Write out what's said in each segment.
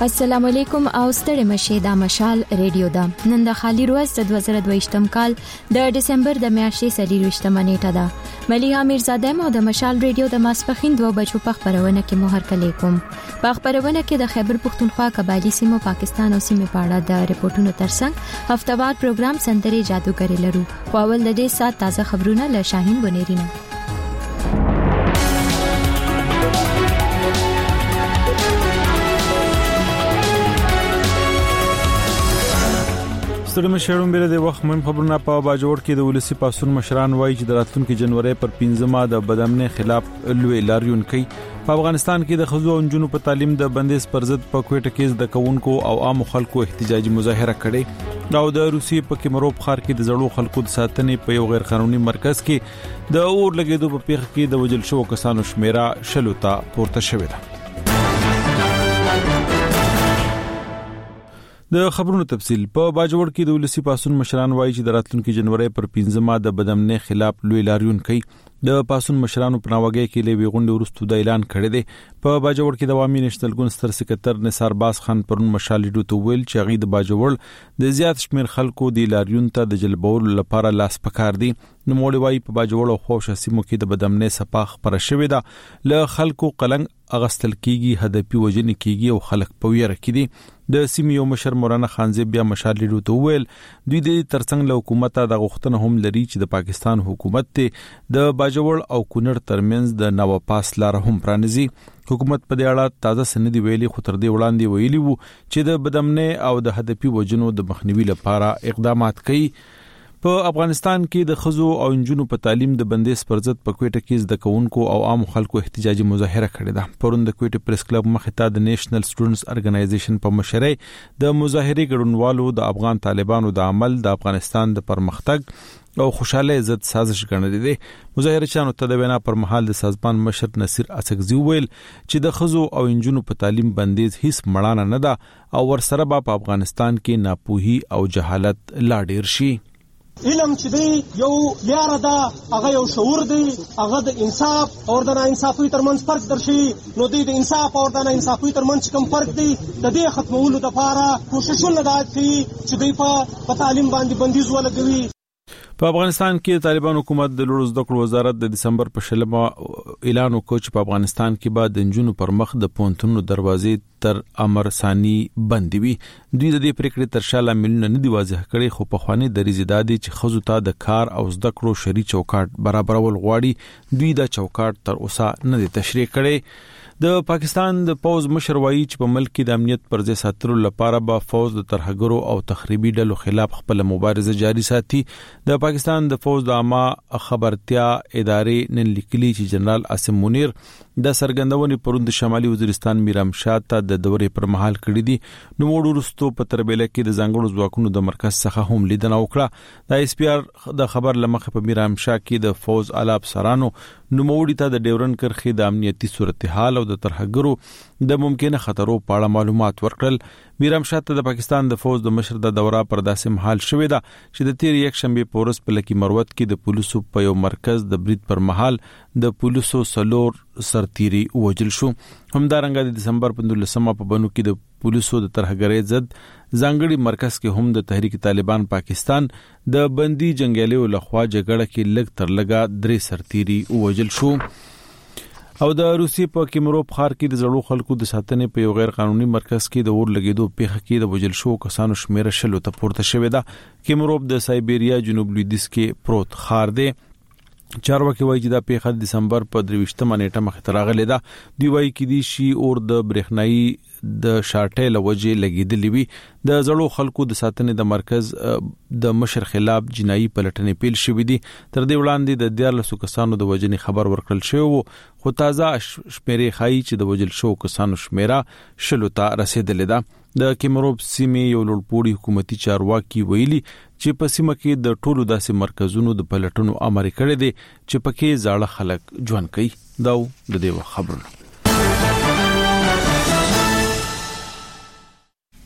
السلام علیکم او ستړي مشه د مشال ریډیو دا نن د خالی روز د 2022م کال د دسمبر د میاشتې 23 نیټه ده مليحه میرزاده مو د مشال ریډیو د ماسپخین 2 بجو په خبرونه کې مو هرکلی کوم په خبرونه کې د خیبر پختونخوا قبایلی سیمو پاکستان او سیمې په اړه د ریپورتونو ترڅنګ هفتوار پروګرام سندري جادوګری لرو خو اول د دې سات تازه خبرونه له شاهین بنيرینه ستړي مشرون بیره د وخت مهم خبرونه په باجوړ کې د ولسی پاسون مشران وایي چې د راتلونکي جنوري پر 15 د بدامنۍ خلاف لوی لاریون کوي په افغانستان کې د خزو او جنونو په تعلیم د بندیز پر ضد په کوټه کې د کونکو او عام خلکو احتجاجي مظاهره کړې او د روسي په کیمروب ښار کې د زړو خلکو د ساتنې په یو غیر قانوني مرکز کې د اور لګیدو په پیښه کې د وجل شو کسانو شمیره شلو ته پورته شوې ده د خبرونو تفصیل په باجوړ کې د ولسی پاسون مشران وایي چې د راتلونکي جنوري پر 15 د بدامنۍ خلاف لوی لاریون کوي د پاسون مشرانو په نواګي کې لوي غونډې ورستو د اعلان کړی دی په باجوړ کې د عوامي نېشنل ګوند ستر سکرټر نثار باز خان پرون مشالډو ته ویل چې غي د باجوړ د زیات شمیر خلکو د لاریون ته د جلبول لپاره لاس پکار دي نو موړي وایي په باجوړ او خوش سیمو کې د بدامنۍ صفاخ پر شوې ده له خلکو قلنګ اغستل کیږي هدفي وجنې کیږي او خلک په ویره کې دي د سیمې مشر مولانا خانزی بیا مشالډو ته ویل دوی د ترڅنګ له حکومت د غوښتنه هم لري چې د پاکستان حکومت ته د باجوړ او کونړ ترمنځ د نوو پاس لار هم پرانیزي حکومت په دې اړه تازه سندې ویلي خو تر دې وړاندې ویلي وو چې د بدامنۍ او د هدفي وجنو د مخنیوي لپاره اقدامات کوي په افغانستان کې د خزو او انجونو په تعلیم د بندیز پر ضد په کوټه کې د کونکو او عام خلکو احتجاجي مظاهره کړې ده پرون د کوټه پریس کلب مخې ته د نېشنل سټوډنټس ارګنایزیشن په مشرۍ د مظاهرې ګډونوالو د افغان طالبانو د عمل د افغانستان د پرمختګ او خوشاله عزت سازش ګڼل دي مظاهره چانو ته د وینا پر مهال د سازمان مشر نصیر اسقزی ویل چې د خزو او انجونو په تعلیم بندیز هیڅ مړانه نه ده او ورسره په افغانستان کې ناپوهي او جهالت لا ډیر شي علم چې دی یو لاره ده هغه یو شعور دی هغه د انصاف او د ناانصافۍ ترمنځ فرق درشي نو د انصاف او د ناانصافۍ ترمنځ کوم فرق دی د دې ختمولو لپاره کوششونه دا کوي چې دوی په تعلیم باندې بندیز ولګوي په افغانستان کې طالبان حکومت د لوړ زده کړو وزارت د دسمبر په شلمه اعلان وکړ چې په افغانستان کې بعد د جنونو پر مخ د پونتونو دروازې تر امر ثاني بند وي دوی د دې پریکړې تر شاله ملونه نه دی واضح کړي خو په خواني د ریزدادي چې خزو ته د کار او زده کړو شری چوکاټ برابرول غواړي دوی د چوکاټ تر اوسه نه دی تشریح کړي د پاکستان د پوز مشر وایي چې په ملک کې د امنیت پر ځای ساتلو لپاره به فوج د ترهګرو او تخریبي ډلو خلاف خپل مبارزه جاري ساتي د پاکستان د فوج د عامه خبرتیا ادارې نن لیکلي چې جنرال عاصم منیر د سرګندونې پروند شمالي وزیرستان میرام شاه ته د دورې پر مهال کړی دي نو موږ ورستو په تربیله کې د ځنګړو ځواکونو د مرکز څخه هم لیدنه وکړه د اس پی آر د خبر لمخه په میرام شاه کې د فوج اعلی افسرانو نو موږ ته د ډیورن کرخې د امنیتي صورتحال او د ترهګرو د ممکنه خطرو په اړه معلومات ورکړل میرام شاه ته د پاکستان د فوج د مشر د دوره پر داسې محل شوې ده چې د تیر یک شنبه پورس په لکی مروت کې د پولیسو په یو مرکز د برید پر محل د پولیسو سلور سرتيري وجل شو همدارنګه د دسمبر 15 په بنو کې د پولیسو د ترهګرۍ ضد ځانګړي مرکز کې هم د تحریک طالبان پاکستان د بندي جنگیالیو لخوا جګړه کې لګ تر لګا 3 سرتيري وجل شو او د روسي په کیمروب ښار کې د زړو خلکو د ساتنې په یو غیر قانوني مرکز کې د اور لګیدو پیښه کې د وجل شو کسانو شمیره شلو ته پورته شوې ده کیمروب د سایبیریا جنوب لویدیځ کې پروت ښار دی چارواکي وایي چې دا پیښه د دسمبر په 23 نیټه مخ ته راغله ده دوی وایي کې دي شي اور د برېښنايي د شارټې لوجه لګیدلې وي د زړو خلکو د ساتنې د مرکز د مشر خلاف جنایي پلټنې پیل شوې دي تر دې وړاندې د 14 کسانو د وجنې خبر ورکړل شوی خو تازه شمیرې خایي چې د وجل شو کسانو شمیره شلو ته رسیدلې ده د کیمروب سیمې یو لوړپوړي حکومتي چارواکي ویلي چې په سیمه کې د ټولو داسې مرکزونو د پلټنو امر کړی دی چې پکې زاړه خلک ژوند کوي دا د دې خبرونه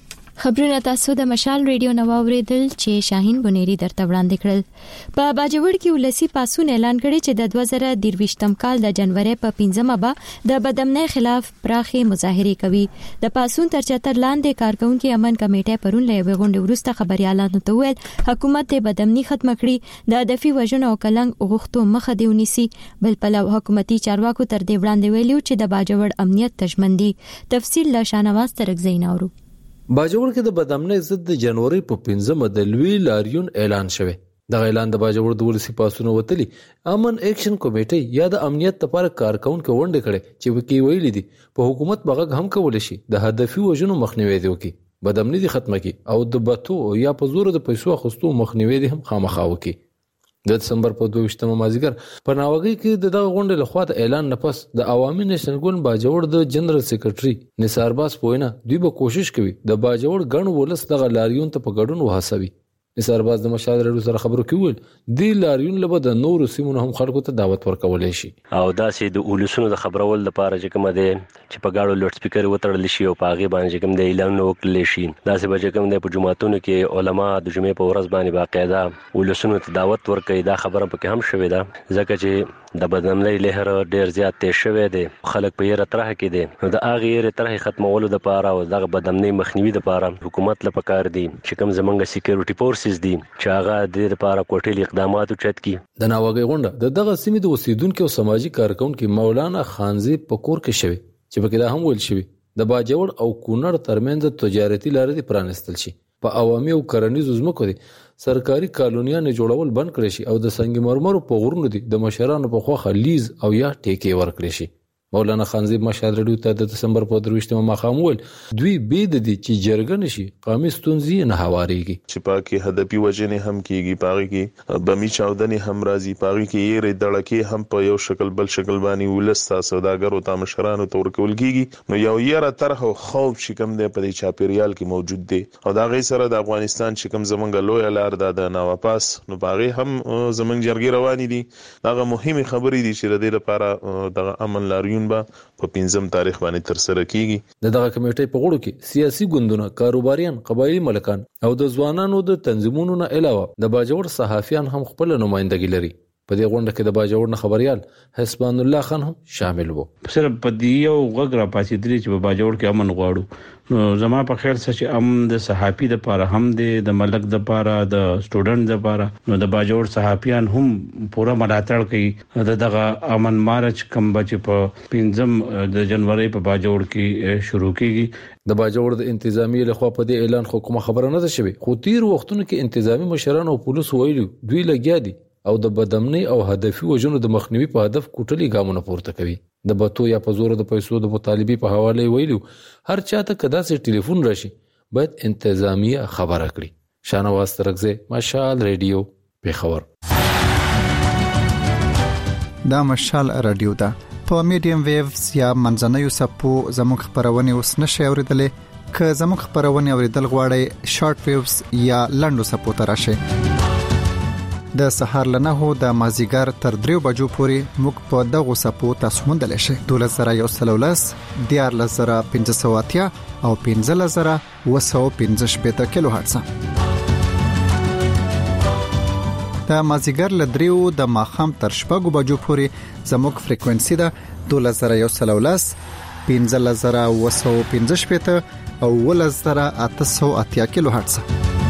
خبرونه تاسو د مشال ریډیو نو اوریدل چې شاهین بنيري درته وړاندې کړل. په باجوړ کې ولسی پاسون اعلان کړی چې د 2023م کال د جنوري په 15مه به د بدامنۍ خلاف پراخي مظاهره کوي. د پاسون تر چتر لاندې کارکونکو امن کمیټه پرون له غونډې وروسته خبريالانو ته ویل حکومت د بدامنۍ ختم کړي، د هدفي وژنو او کلنګ غوښتو مخه دی ونیسي. بل پلو حکومتي چارواکو تر دې وړاندې ویلو چې د باجوړ امنیت تضمندي. تفصیل له شانواز ترګزین اورو. باجوړ کې د بدامنۍ ضد د جنوري په 15مه د لوی لاریون اعلان شوه. د اعلان د باجوړ د ولسی پاسونو وتلی امن اکشن کمیټه یا د امنیت لپاره کارکونکو ونډه کړي چې وکی ویل دي په حکومت بغه هم کول شي د هدفي وژنو مخنیوي دی وکي بدامنۍ دي ختمه کی او د بتو یا په زور د پیسو اخستو مخنیوي دي هم خامخا وکي. د دسمبر په 22مه مازیګر په ناوګي کې دغه غونډې لخوا د اعلان نفس د عوامي نېشنل ګوند باجوړ د جنرال سیکریټري نثار باس پوینا دوی به کوشش کوي د باجوړ غن ولس دغه لاریون ته په ګډون وهڅوي. نثار باس د مشال رادیو سره خبرو کوي د لاریون لبه د نور سیمونو هم خلکو ته دعوت ورکولای شي او داسې د اولسونو د خبرول لپاره چې کوم دی چې په گاډو لوډ سپیکر وتړل شي او په هغه باندې کوم دی اعلان وکړل شي. داسې به کوم دی په جمعهتونو کې علما د جمعې په ورځ باندې باقاعده اولسونو ته دعوت ورکړي. دا خبره پکې هم شوې ده ځکه چې د بدامنۍ لهر ډیر زیات تیز شوی دی. خلک په یره طرح کې دي نو د هغه یره طرح ختمولو لپاره او د بدامنۍ مخنیوي لپاره حکومت لپاره کار دی چې کوم زمونږ سکیورټي فورسز دي چې هغه د لپاره کوټلي اقدامات چت کی. د ناوګي غونډه دغه سیمې د اوسیدونکو او سماجی کارکونکو مولانا خانزي پکور کې شوی چې په کې دا هم ویل شوی د باجوړ او کونړ ترمنځ تجارتي لارې پرانستل شي. په عوامي او کرنیزو ځمکو دي سرکاري کالونیانه جوړول بند کړي شي او د سنگ مرمر په غرونو دي د مشرانو په خوخه لیز او یا ټیکې ورکړي شي. مولانا خانزي مشال رډیو ته د دسمبر په 23مه مخام ول دوی بيد دي چې جرګن شي قومي ستونزې نه هواريږي چې پاکي هدفي وجنې هم کیږي پاغي کې بمی چاودنې هم راځي پاغي کې یې دړکې هم په یو شکل بل شکل باندې ولستا سوداګرو ته مشرانو تور کول کیږي نو یو یره طرح او خوف چې کوم دی په چاپیریال کې موجود دی او دا غي سره د افغانستان چې کوم زمونږ لوی لار د نواپاس نو پاغي هم زمونږ جرګي رواني دي. دا مهمه خبرې دي چې د دې لپاره د امن لاریون په 15 تاریخ باندې تر سره کیږي. دغه کمیټې په غړو کې سیاسي ګوندونه، کاروباریان، قبایلی ملکان او د ځوانانو د تنظیمونو نه علاوه د باجوړ صحافیان هم خپل نمائندګي لري. په دې غونډه کې د باجوړ نه خبريال حسبان الله خان هم شامل وو. صرف په دې یو غږ را پاتې درې چې په باجوړ کې امن غواړو نو زما په خیال چې امن د صحافي د لپاره هم د ملک د لپاره د سټوډنټ د لپاره نو د باجوړ صحافیان هم پوره ملاتړ کوي. دغه امن مارچ کوم بچ په 15 د جنوري په باجوړ کې شروع کیږي. د باجوړ د انتظامی لخوا په دې اعلان حکومت خبره نه ده شوی خو تیر وختونو کې انتظامی مشران او پولیس ویلي دوی لګیا دي او د بدامنۍ او هدفي وژنو د مخنیوي په هدف کوټلي ګامونه پورته کوي. د بتو یا په زور د پیسو د مطالبه په حواله ویلو هر چاته کدا سي ټلیفون راشي باید انتظامیه خبره کړي. شانواز ترګزه مشال ریډیو پیښور. دا مشال رادیو ده په میډیم ویوز یا منځنوي سپو زموږ خبرونه اوس نشي اوریدلې که زموږ خبرونه اوریدل غواړئ شارټ ویوز یا لنډو سپو تراشه د سحر لنهو د مازیګر تر 3 بجو پورې موږ په دغه سپو تاسو مندل شي 2113 14580 او 15215 کیلو هرتز. د مازیګر ل 3 د ماخام تر 4 بجو پورې زموږ فریکوئنسي ده 2113 15215 او 11880 کیلو هرتز.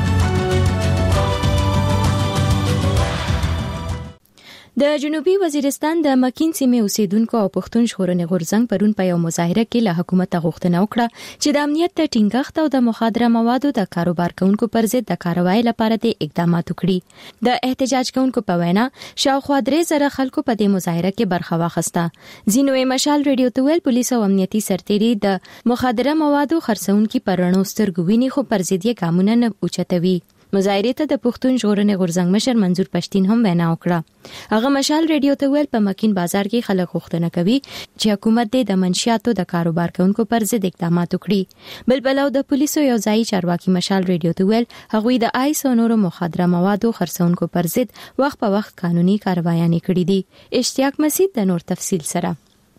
د جنوبي وزیرستان د مکین سیمې اوسیدونکو او پښتون ژغورنې غورځنګ پرون په یو مظاهره کې له حکومت غوښتنه وکړه چې د امنیت د ټینګښت او د مخدره موادو د کاروبار کوونکو پر ضد د کاروایی لپاره د اقدامات وکړي. د احتجاج کوونکو په وینا شاوخوا 3000 خلکو په دې مظاهره کې برخه واخیسته. ځینو مشال ریډیو ته ویل پولیس او امنیتي سرتېري د مخدره موادو خرڅونکو پر رڼو سترګو ویني خو پر ضد یې ګامونه نه اوچتوي. مظاهره ته د پښتون ژغورنې غورځنګ مشر منظور پښتين هم وینا وکړه. هغه مشال ریډیو ته ویل په مکین بازار کې خلک غوښتنه کوي چې حکومت د منشیاتو د کاروبار کوونکو پر ضد اقدامات وکړي. بلبلو د پولیسو یو ځای چارواکي مشال ریډیو ته ویل هغوی د آیس او نورو مخدره موادو خرڅونکو پر ضد وخت په وخت قانوني کاروایانې کړې دي. اشتیاق مسعود د نور تفصیل سره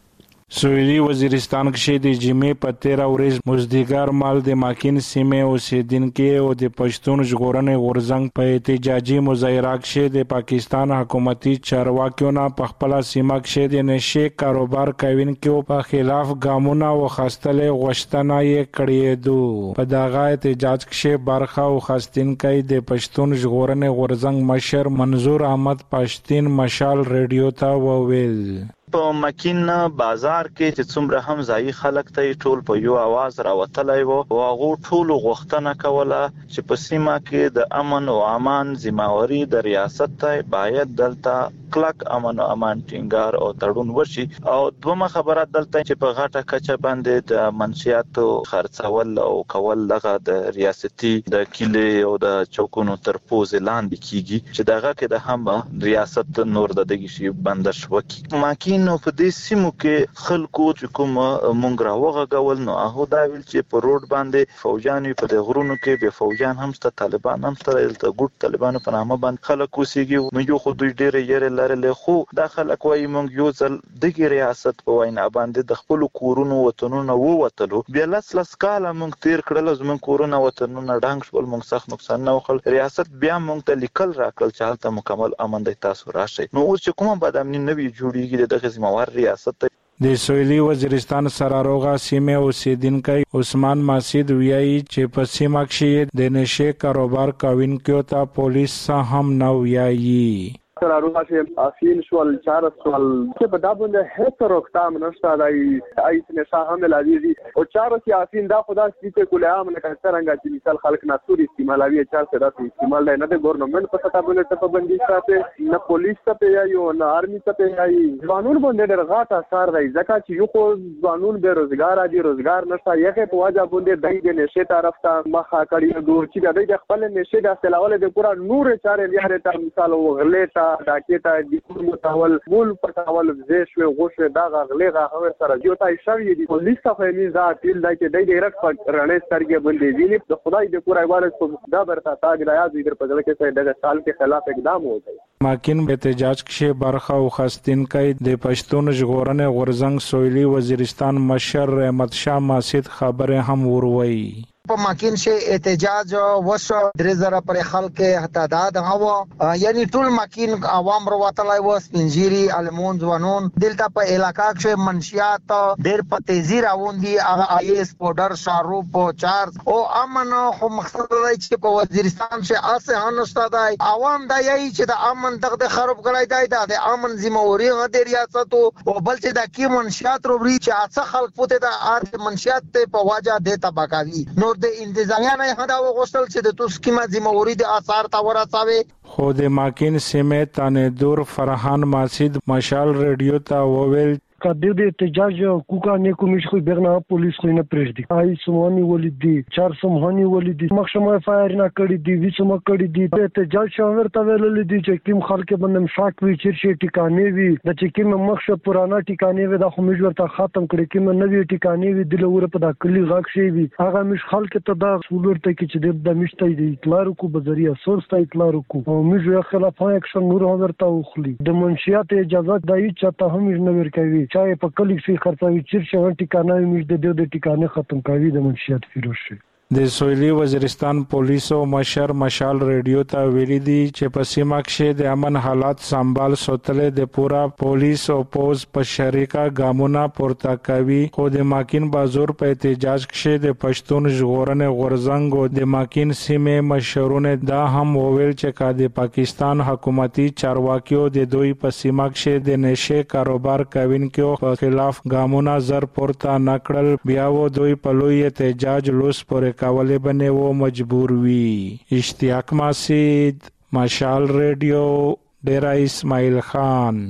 سویلي وزیرستان کې د جمعې په 13 ورځ مزدګار مال د ماکین سیمه اوسیدونکو او د پښتون ژغورنې غورځنګ په احتجاجي مظاهره کې د پاکستان حکومتي چارواکیو نه په خپل سیمه کې د نشه کاروبار کوونکو په خلاف ګامونه وخاستلې غوښتنه یې کړې ده. په دغه احتجاج کې برخه واخیستونکو د پښتون ژغورنې غورځنګ مشر منظور احمد پښتين مشال رادیو ته وویل په مکین بازار کې چې څومره هم ځای خلک ته ټول په یو आवाज راوتلای وو او هغه ټول غوښتنه کوله چې په سیمه کې د امن او امان ذمہواری د ریاست ته باید دلته کلک امن او امان ټینګار او تړون وشي. او دومره خبره دلته چې په غاټه کچه باندې د منشياتو خرڅول او کول لغه د ریاستي د کلی او د چوکونو تر پوزې لاندې کیږي چې دغه کې د هم ریاست نور د دغه شی بندش وکي. ماکین نو په دې سیمو کې خلکو چې کوم مونږ راوغږول نو هغه دا ویل چې په روډ باندې فوجان په د غرونو کې به فوجان هم ست طالبان هم ست د ګډ طالبانو په نامه باندې خلک اوسېږي. نو یو خو دوی ډېر یې لرلې خو دا خلک وایي مونږ یو ځل دغه ریاست په وینا باندې د خپل کورونو وطنونو ووتلو بیا لس کاله مونږ تیر کړل زمون کورونو وطنونو ډنګ شول مونږ سخت نقصان نه وکړ. ریاست بیا مونږ ته لیکل راکړل چې حالت مکمل امن دی تاسو راشئ. نو اوس چې کومه بدامنی نوی جوړیږي د ذمہوار ریاست د سویلي وزیرستان سراروغه سیمه اوسیدونکو عثمان ماسید ویایي چې په سیمه کې د نشه کاروبار کوونکو ته پولیس هم نو ویایي سراروغه چې اصیل شول 400 چې په دابند هڅه روکتام نشته دای ایت نشه هم لذيذي او 400 اصیل دا خدا چې کوله عام نه څنګه چې مثال خلک ناسوري استعمالوي 400 د استعمال نه د ګورنمنت په ستا باندې ته پابندي ساتي نه پولیس ته یو نه آرمي ته یي قانون باندې درغاټه اثر دی ځکه چې یو خو قانون به روزګار دي روزګار نشته یغه په واجب باندې دای د نشه طرف ته مخه کړی ګور چې د خپل نشه د استعمال د پورا نور چارې لري ته مثال وغلې دا کېته د کور متول مول پټاول زیشو غوښه دا غلېغه هم سره یو تای شوی دی پولیس ته فهمي ذات تل دای چې د ډیرکټ رڼې سترګې باندې ویلي د خدای د کور ایواله دا برته تاج راځي در په ځل کې د سال کې خلاف اقدام وکړي. ماکین په احتجاج کې برخه واخیستونکو د پښتون ژغورنې غورځنګ سویلي وزیرستان مشر احمد شاه ماسید خبره هم وروي. په ماکین شي احتجاج وشو 3000 پر خلک تعداد هوا یعنی ټول ماکین عوام وروتلای و سپینجيري المون ځوانون دلته په علاقہ کې منشيات ډېر په تیزی راوندي هغه آیس پودر شاروپ چارج او امن خو مقصد دی چې په وزیرستان کې اسه هنستا دی عوام دا یی چې د امن دغه خراب کړای دی د امن ذمہواری د ریاست او بل چې د کی منشيات روبري چې اڅه خلک پته د ارت منشيات په واجه د تباکاوي نو د انتظامیه نه هدا وغوښتل چې د توسکیما ذمہواری د آثار تا ورساوي. خو د ماکین سیمه تانیدور فرحان ماسید مشال رادیو ته وویل کدی د احتجاج کوکا نه کومش خو برنا پولیس خو نه پرېږدي آی سمونی ولیدي 400 سمونی ولیدي مخشمه فایر نه کړی دی وسمه کړی دی په احتجاج شاور ته ویل دي چې کوم خلک باندې شاک وی چیرشي ټیکانې وی د چې کوم مخشه پرانا ټیکانې وی د خو مش ورته ختم کړی کوم نوې ټیکانې وی د لور په د کلی غاک شي وی هغه مش خلک ته د سولور ته کې چې د مشته دی اطلاع کو بذریعہ سورس ته اطلاع کو او مش خلاف اکشن نور ورته وخلی د منشيات اجازه دای چاته هم نه ورکوي چای په کلی کې خرڅوي چې ټیکانه مې د ټیکانه ختم کوي د منشيات فیروز شي. د سویلي وزیرستان پولیسو مشر مشال رادیو ته ویلي دي چې په سیمه کې د امن حالات سنبال ساتلې د پورا پولیس او پوز په شریکه ګامونه پورته کوي. خو د ماکین بازور په احتجاج کې د پښتون ژغورنې غورځنګ او د ماکین سیمه مشرونه دا هم وویل چې د پاکستان حکومتي چارواکیو د دوی په سیمه کې د نشه کاروبار کوونکو په خلاف ګامونه زر پورته نکړل بیا و دوی په لوی احتجاج لوس پر کولې بنه و مجبور وی. اشتیاق ماسید مشال رادیو ډیرا اسماعیل خان.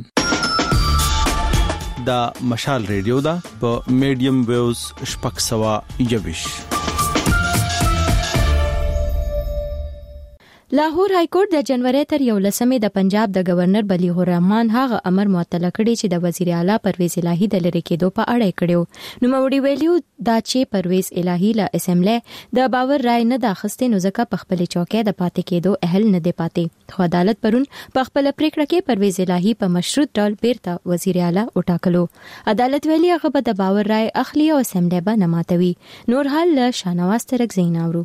دا مشال رادیو دا په میډیم ویوز شپږ سوا یوش. لاهور های کورټ د جنوري تر 11 د پنجاب د گورنر بلیغ الرحمن هغه امر معطل کړی چې د وزیر اعلی پرویز الهی د لری کېدو په اړه کړیو. نو موري ویلیو دا چې پرویز الهی له اسمبلی د باور رائے نه د اخستې نو ځکه په خپل چوکۍ د پاتې کېدو اهل نه دی پاتې. خو عدالت پرون په خپل پریکړه کې پرویز الهی په مشروط ډول بیرته وزیر اعلی وټاکلو. عدالت ویلي هغه به د باور رائے اخلي او اسمبلی به نه ماتوي. نور حال له شانواز ترک زیناورو.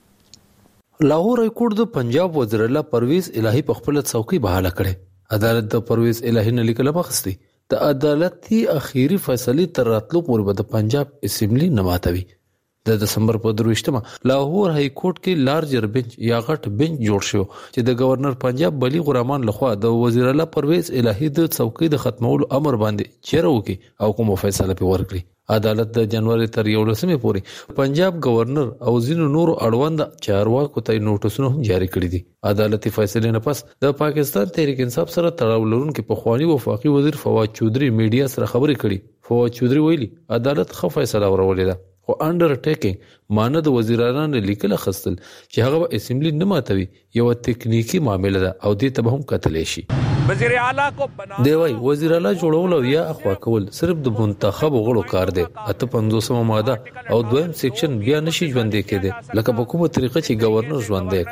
لاهور های کورټ د پنجاب وزیر اعلی پرویز الهی په خپل څوکۍ بحاله کړي. عدالت د پرویز الهی نه لیکل مخستي د عدالتي اخیری فیصله تر راتلو پورې به د پنجاب اسمبلی نه ماتوي. د دسمبر په 23مه لاهور های کورټ کې لارجر بنچ یا غټ بنچ جوړ شو چې د گورنر پنجاب بلیغ الرحمن لخوا د وزیر اعلی پرویز الهی د څوکۍ د ختمولو امر باندې چیرې وکي او کوم فیصله په ورکړي. عدالت د جنوري تر 11 پورې پنجاب گورنر او ځینو نورو اړوند چارواکو ته نوټسونه هم جاری کړي دي. عدالتي فیصله نه پس د پاکستان تحریک انصاف سره تړاو لرونکي پخوانی وفاقي وزیر فواد چودري میډیا سره خبرې کړي. فواد چودري ویلي عدالت خو فیصله ورولې ده خو انډرټیکینګ مانه د وزیرانو لیکل خستل چې هغه به اسمبلی نه ماتوي یو تکنیکی معاملې ده او دې ته به هم کتلې شي. وزیر اعلی کو دی وای وزیر اعلی جوړول او یا اخوا کول صرف د منتخب غړو کار دی. 55 ماده او دویم سیکشن بیا نشي ژوندې کېده لکه په کومه طریقه چې گورنر ژوندې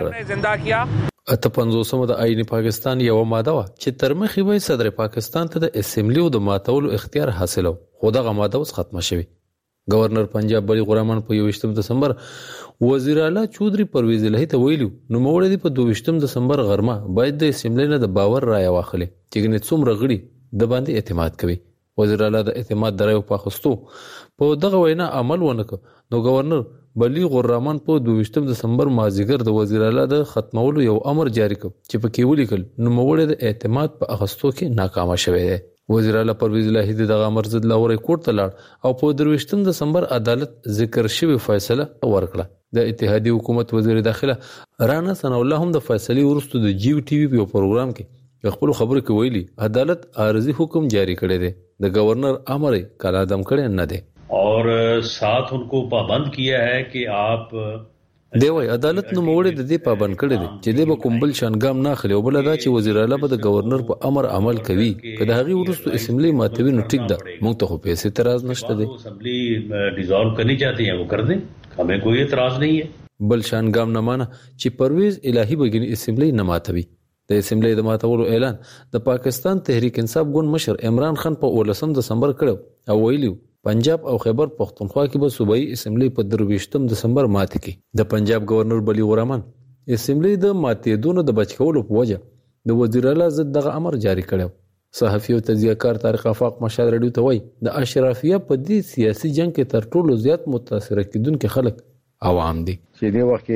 کړ. 55 د آئین پاکستان یو ماده وا چې تر مخې وای صدر پاکستان ته د اسمبلی او د ماتولو اختیار حاصلو خو دغه ماده اوس ختمه شوه. گورنر پنجاب بلیغ الرحمن په 21 دسمبر وزیر اعلی چودري پرویز الهی ته ویلو نو موړ دی په 22 دسمبر غرمه باید د اسمبلی نه د باور رائے واخلي چې ګنې څومره غړي د باندې اعتماد کوي. وزیر اعلی د اعتماد درایو په خستو په دغه وینا عمل ونکړ. نو گورنر بلیغ الرحمن په 22 دسمبر مازیګر د وزیر اعلی د ختمولو یو امر جاری کړ چې په کې ولیکل نو موړ د اعتماد په اخستو کې ناکام شوه دی. وزیر اعلی پرویز الهی دغه امر ضد لاهور کورټ ته لاړ او په 23 دسمبر عدالت ذکر شوی فیصله ورکړه. د اتحادیه حکومت وزیر داخله رانا ثنا الله هم د فیصله ورستو د جیو ټي وی په پروګرام کې خپل خبرو کې ویلي عدالت عارضی حکم جاری کړی دی د گورنر امر کلا دم کړي نه دی اور ساتھ उनको पाबंद किया है कि आप دی وای عدالت نو موړې د دې پابند کړی دی چې د بکومبل شانګام نه خلی او بل دا چې وزیر اعلی به د گورنر په امر عمل کوي کله هغه ورستو اسمبلی ماتوي نو ټیک ده موږ ته خو پیسې اعتراض نشته دی. اسمبلی ډیزالو کرنی چاہتے ہیں وہ کر دیں ہمیں کوئی اعتراض نہیں ہے. بل شانګام نه مانه چې پرویز الهی بګنی اسمبلی نه ماتوي. د اسمبلی د ماتولو اعلان د پاکستان تحریک انصاف ګوند مشر عمران خان په 19 دسمبر کړو او ویلو پنجاب او خیبر پختونخوا کې به صوبایي اسمبلی په 23 دسمبر ماتې کی. د پنجاب گورنر بلیغ الرحمن اسمبلی د ماتېدونو د بچ کولو په وجه د وزیر اعلی ضد دغه امر جاری کړو. صحافي او تجزیه‌کار طارق آفاق مشال رادیو ته وایي د اشرافیه په دې سیاسي جنگ کې تر ټولو زیات متاثر کیدونکو خلک عوام دي چې د وخت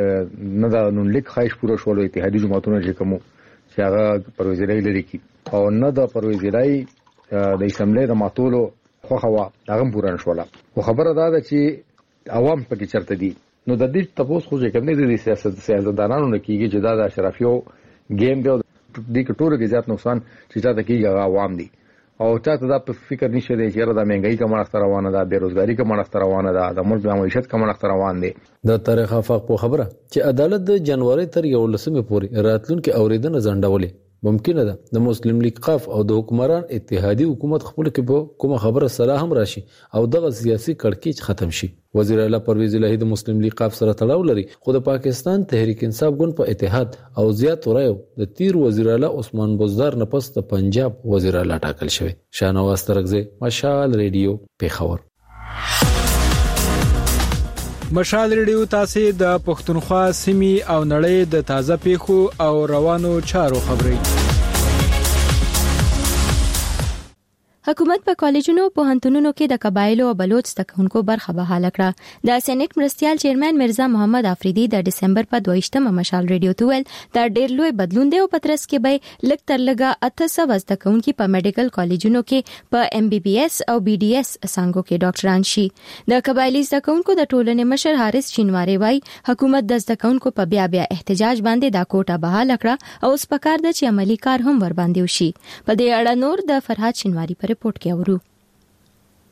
کې نه دا نن لیک خواهش پوره شول اتحادیه جماعتونو چې کوم چې هغه پرویز الهی لري کی او نه د پرویز الهی د اسمبلی د ماتولو خو هوا هغه پوره نشوله. خو خبره دا ده چې عوام پکې چرته دي نو د دې تاسو خو ځکه نه دي سیاستدانانو نه کیږي چې دا د اشرافیو گیم دی د کټورو کې زیات نقصان چې چاته کیږي هغه عوام دي او چاته دا په فکر نشي دی چې دا مهنګای کمه روانه ده بیروزګاری کمه روانه ده د ملک د معیشت کمه روان دي. د تاریخ افاق په خبره چې عدالت د جنوري تر 11 پورې راتلونکو اوریدنه ځنډولې ممکنه ده د مسلم لیگ قاف او د حکمران اتحادی حکومت خپل کې به کومه خبره سره هم راشي او دغه سیاسي کړکېچ ختم شي. وزیر اعلی پرویز الهی د مسلم لیگ قاف سره تړاو لري خو د پاکستان تحریک انصاف ګوند په اتحاد او زیات رایو د تیر وزیر اعلی عثمان بزدار نه پس د پنجاب وزیر اعلی ټاکل شوی. شانواز ترغزه مشال ریډیو پیښور. مشال ریډیو تاسو د پښتونخوا سیمې او نړۍ د تازه پیښو او روانو چارو خبري. حکومت په کالجونو په پوهنتونونو کې د قبایلو او بلوچ زدهکوونکو برخه بحاله کړه. د سېنات مرستيال چیرمن مرزا محمد افریدي د دسمبر په 22مه مشال ریډیو ته ویل دا ډېر لوی بدلون دی او پترس کې به لږ تر لږه 800 زدهکوونکي په میډیکل کالجونو کې په MBBS او BDS څنګه کې ډاکټران شي. د قبایلی زدهکوونکو د ټولنې مشر حارث شینواری وایي حکومت د زدهکوونکو په بیا احتجاج باندې دا کوټه بحاله کړه او اوس پکار د چې عملی کار هم ور باندې وشي. په دې اړه نور د فرحات شینواری پر رپورت کې اورو.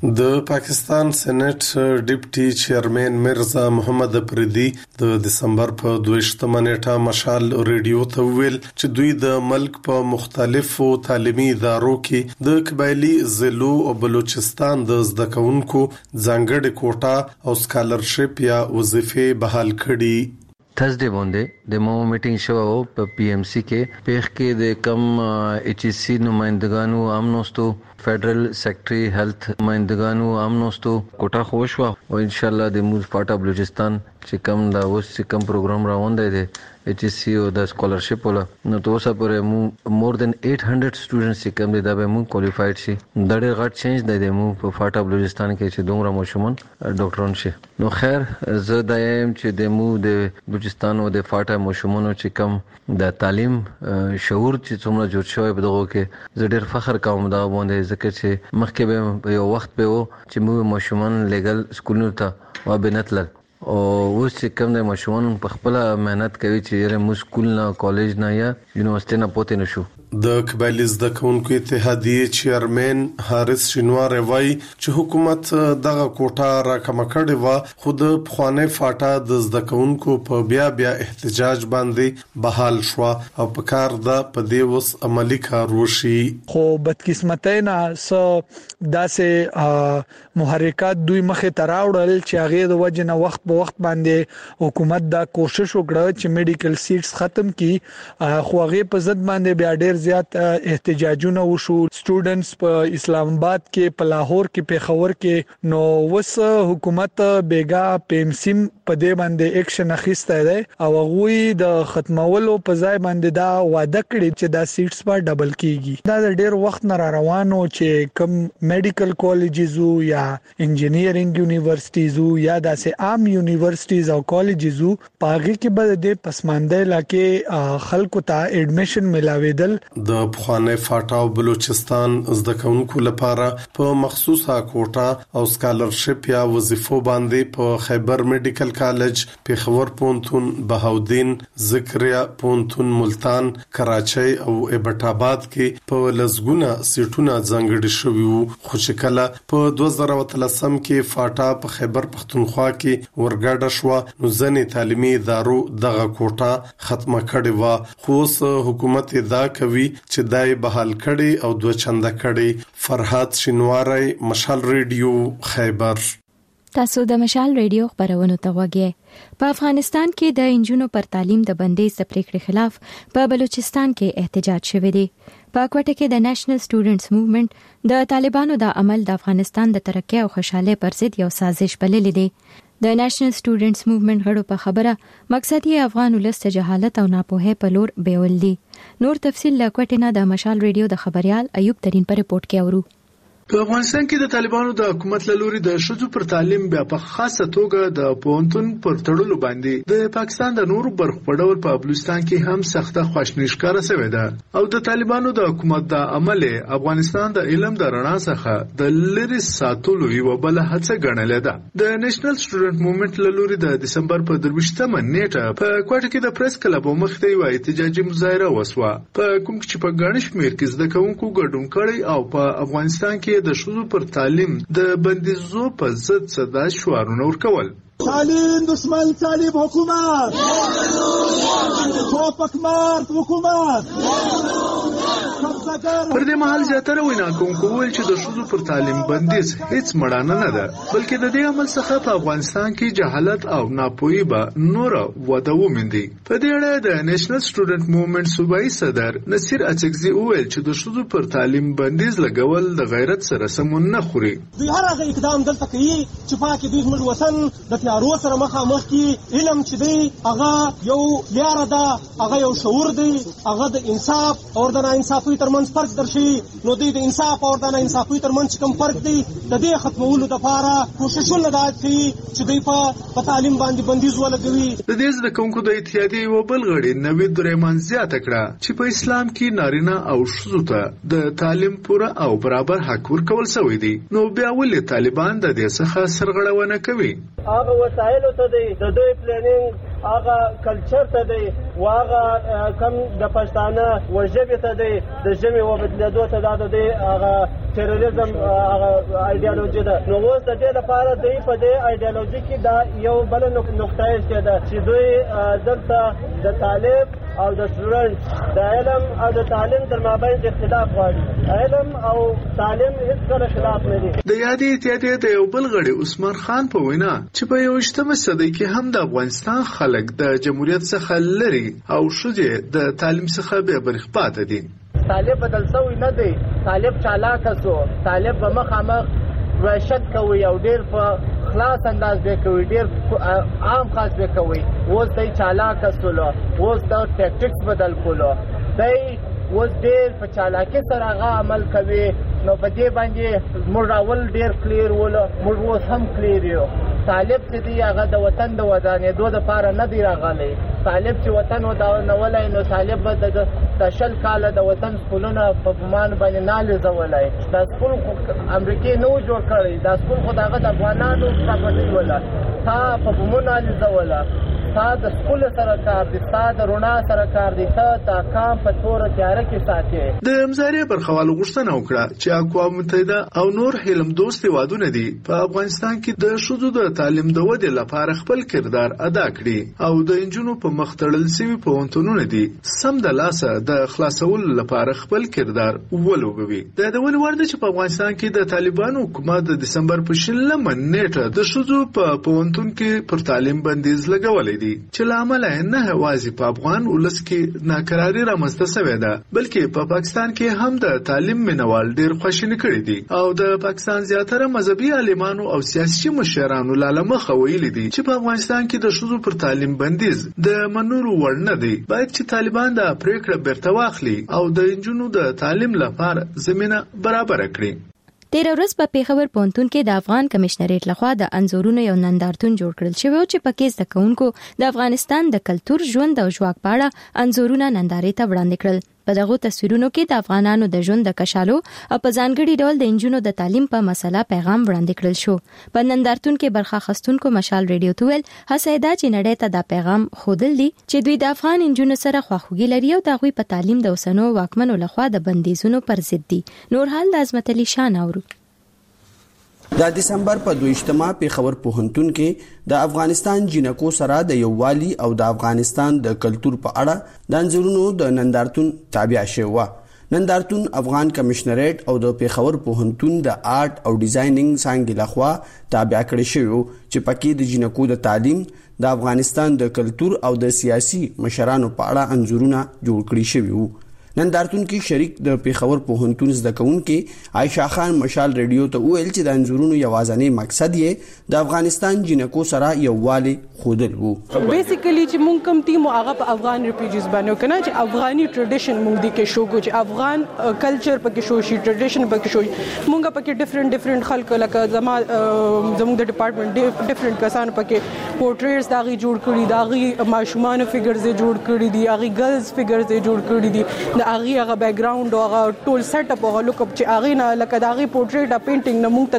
د پاکستان سېنات ډیپټي چیرمن مرزا محمد افریدي د دسمبر په 22 نیټه مشال ریډیو ته ویل چې دوی د ملک په مختلفو تعلیمي ادارو کې د قبایلی ضلعو او بلوچستان د زده کوونکو ځانګړي کوټه او سکالرشپ یا وظیفې بحال کړي. تھرسڈے باندې د مو میټینګ شو او په پی ایم سی کې پیخ کې د کم ایچ ای سی نمائندگانو امنوستو فیڈرل سیکرٹری هیلث نمائندگانو امنوستو کوټه خوشوا او ان شاء الله د موږ پټه بلوچستان چې کم دا اوس چې کم پروګرام راوند دی ایچ ای سی او د سکالرشپ ولا نو تاسو پرې مو مور دین 800 سټوډنټس چې کم دي دا به مو کوالیفاید شي. دا ډېر غټ چینج دی مو په پټه بلوچستان کې چې دومره مشمون ډاکټرون شي. نو خیر زه دایم چې د مو د بلوچستان او د پټه مشمونو چې کم د تعلیم شعور چې څومره جوړ شوی په دغه کې زه ډېر فخر کوم دا باندې ځکه چې مخکې به یو وخت به و چې مو مشمون لیګل سکولونو ته وابنتل او اوس چې کوم د مشمون په خپل مهنت کوي چې مو سکول نه کالج نه یا یونیورسيټي نه پوتې نشو. د قبایلی زده کوونکو اتحادیه چیرمن حارث شینوار وایي چې حکومت دغه کوټه راکم کړي و خود بخوانه فاټا د زده کوونکو په بیا احتجاج باندې بحال شو او په کار د پدې وس عملی کار وشي. خو بدقسمتۍ نه داسې محرکات دوی مخه تراوړل چې هغه د وجه نه وخت په وخت باندې حکومت دا کوشش وکړه چې میډیکل سیټس ختم کړي خو هغه په ضد باندې بیا ډېر زیات احتجاجونه وشو. سټوډنټس په اسلام آباد کې په لاهور کې پیښور کې نو وس حکومت بیګا پېمسیم په دې باندې اکشن اخیسته دی او هغه د ختمولو په ځای باندې دا وعده کړی چې دا سیټس به ډبل کیږي. دا ډېر وخت نه روانو چې کم میډیکل کالجز یا انجینیرینګ یونیورسيټیز یا داسې عام یونیورسيټیز او کالجز پاغي کې به د پسمانده علاقې خلکو ته اډمیشن ملاویدل. د بخوانه فاټا او بلوچستان زده کوونکو لپاره په مخصوصه کوټه او سکالرشپ یا وظیفو باندې په خیبر میډیکل کالج، پیښور پونتون، بهاودین، ذکریا پونتون، ملتان، کراچۍ او ایبټ آباد کې په لزګونه سیټونه ځانګړي شوي وو. خو چې کله په 2013 کې فاټا په خیبر پختونخوا کې ورګډه شو نو ځنې تعلیمي ادارو دغه کوټه ختمه کړې و. خو اوس حکومت دا کوي چې دای بحال کړي او دوه چنده کړي. فرحات شینواری، مشال ریډیو، خیبر. تاسو د مشال ریډیو خبرونه ته وګورئ. په افغانستان کې د انجونو پر تعلیم د بندیز د پریکړې خلاف په بلوچستان کې احتجاج شوی دی. په کوټه کې د نېشنل سټوډنټس موومېنټ د طالبانو د عمل د افغانستان د ترقۍ او خوشحالۍ پر ضد یو سازش بللی دی. د نېشنل سټوډنټس موومېنټ غړو په خبره مقصد یې افغان ولس ته جهالت او ناپوهۍ په لور بیول دي. نور تفصیل له کوټه نه د مشال ریډیو د خبريال ایوب ترين پر رپورت کې اورو. په افغانستان کې د طالبانو د حکومت لوري د شذو پر تعلیم بیا په خاصه توګه د پونتون پر تړلو باندې د پاکستان د نورو برخو په ډول په بلوچستان کې هم سخته خواشنی ښکاره شوې ده او د طالبانو د حکومت د عمل افغانستان د علم د رڼا څخه د لری ساتلو یو بل هڅه ګڼل ده. د نېشنل سټوډنټ موومېنټ لوري د دسمبر په 23 نیټه په کوټه کې د پریس کلب مخته یو احتجاجي مظاهره وسوه په کوم چې په ګڼ شمېر کې زده کوونکو ګډون کړي او په افغانستان کې د شذو پر تعلیم د بندیزو په ضد صدا شعارونه ورکول. تعلیم دشمن تعلیم حکومت توپک مار حکومت. پر دې مهال زیاتره ویناکونکو ویل چې د شذو پر تعلیم بندیز هیڅ مړانه نه ده بلکې د دې عمل څخه په افغانستان کې جهالت او ناپوهي به نور وده وموندي. په دې اړه د نېشنل سټوډنټ موومېنټ صوبایي صدر نصیر اڅکزي ویل چې د شذو پر تعلیم بندیز لګول د غیرت سره سمون نه خوري. دوی هر هغه اقدام دلته کوي چې پاکي دوی موږ وطن د تیارو سره مخامخ کی. علم چې دی هغه یو لار ده، هغه یو شعور دی، هغه د انصاف او د ناانصافۍ ترمنځ فرق درشي. نو د انصاف او د ناانصافۍ ترمنځ کوم فرق دی د دې ختمولو لپاره کوششونه دا کوي چې دوی په تعلیم باندې بندیز ولګوي. د دې زده کوونکو د اتحادیې یو بل غړي نوید درېمان زیاته کړه چې په اسلام کې نارینه او ښځو ته د تعلیم پوره او برابر حق ورکول شوی دی. نو بیا ولې طالبان د دې څخه سرغړونه کوي؟ هغه وسایل ته د دوی پلانینګ هغه کلچر ته دی واغه کم د پښتانه وجبه ته دی د جمع و بدلیدو ته دا دی هغه تروریزم هغه ایدئولوژي ده. نو اوس د دې لپاره دی په دې ایدئولوژي کې دا یو بل نقطه یې ده چې دوی دلته د طالب او د سټوډنټ د علم او د تعلیم تر مابین اختلاف غواړي. علم او تعلیم هیڅ کله خلاف نه دي. د یادې اتحادیې د یو بل غړي عثمان خان په وینا چې په 21مه صدۍ کې هم د افغانستان خلک د جمهوریت څخه لري او ښځې د تعلیم څخه بې برخې پاتې دي. طالب بدل شوی نه دی. طالب چالاک شو. طالب به مخامخ وحشت کوي او ډیر په خلاص انداز به کوي، ډیر عام خاص به کوي. اوس دی چالاک شول، اوس د ټیکټکس بدل کولو، دی اوس ډیر په چالاکی سره هغه عمل کوي. نو په دې باندې موږ اول ډیر کلیر ول، موږ اوس هم کلیر یو. طالب چې دی هغه د وطن د ودانېدو لپاره نه دی راغلی. طالب چې وطن ودانولای نو طالب به د شل کاله د وطن سکولونه په ګمان باندې نالېزولای. دا سکول امریکای نو جوړ کړی، دا سکول خو دغه د افغانانو پراپرټي ولا تا په ګمان نالېزوله. تا د سکول سره کار دي، تا د رونا سره کار دي، تا کام په تور تیاره کې ساتي. د مزارې برخوالو غوښتنه وکړه چې اقوام متحده او نور علم دوست هیوادونه دي په افغانستان کې د ښځو د تعلیم د ودې لپاره خپل کردار ادا کړي او د انجونو په مخ تړل شوي پوهنتونونه دي سم د لاسه د خلاصولو لپاره خپل کردار ولوبوي. د ولې وړ ده چې په افغانستان کې د طالبانو حکومت د دسمبر په 16مه نیټه د ښځو په پوهنتون کې پر تعلیم بندیز لګولې چې لامل نه هوازي په افغان ولس کې ناکراری رامنځته شوې ده بلکې په پاکستان کې هم د تعلیم مینوال ډیر خوشاله کړي دي او د پاکستان زیاتره مذهبي عالمانو او سیاسي مشرانو لامل خویل دي چې په افغانستان کې د شذو پر تعلیم بندیز د منورو وړ نه دی. باید چې طالبان د پریکړه بیرته واخلي او د انجونو د تعلیم لپاره زمينه برابر کړي. تیر ورځ په پیښور پوهنتون کې د افغان کمشنریټ لخوا د انځورونو یو نندارتون جوړ کړل شوی چې پکې زده کوونکو د افغانستان د کلچر، ژوند او ژواک په اړه انځورونه نندارې ته وړاندې کړل. په دغه تصویرونو کې د افغانانو د ژوند د کشالو او په ځانګړي ډول د انجونو د تعلیم په مسله پیغام وړاندې کړل شو. په نندارتون کې برخه اخیستونکو مشال ریډیو ته ویل هڅه ده چې نړۍ ته دا پیغام خودل دي چې دوی د افغان انجونو سره خواخوږي لري او د غوي په تعلیم د اوسنو واکمنو لخوا د بندیزونو پر ضد دي. نور حال د عظمت علي شان اورو. د دسمبر په 22مه پیښور پوهنتون کې د افغانستان جنکو سره د یووالي او د افغانستان د کلچر په اړه د انځورونو د نندارتون تابع شوی. نندارتون افغان کمشنریټ او د پیښور پوهنتون د آرټ او ډیزاینینګ څنګه لخوا تابع کړی شوی چې پکې د جنکو د تعلیم، د افغانستان د کلچر او د سیاسي مشرانو په اړه انځورونه جوړ کړی شوی. نندارتون کې شریک د پیښور پوهنتون زده کوونکې عائشہ خان مشال ریډیو ته ویل چې د انځورونو یوازینی مقصد یې د افغانستان جنکو سره یووالي خودل وو. بیسیکلی چې مونږ کوم ټیم هغه په افغان ریفیوجیز باندې کنه چې افغاني ټریډیشن مونږ د کې شو چې افغان کلچر پکې شو شي، ټریډیشن پکې شو. مونږ پکې ډیفرنٹ خلک لکه زموږ د ډپارټمنټ ډیفرنٹ کسان پکې پورټریټس داغي جوړ کړي، داغي ماشومان فګرز جوړ کړي دي، داغي ګرلز فګرز جوړ کړي دي، هغه بیک گراوند او هغه ټول سیټ اپ او لوک اپ چې هغه نه لکه داغي پورټریټ پینټینګ نه مونږ ته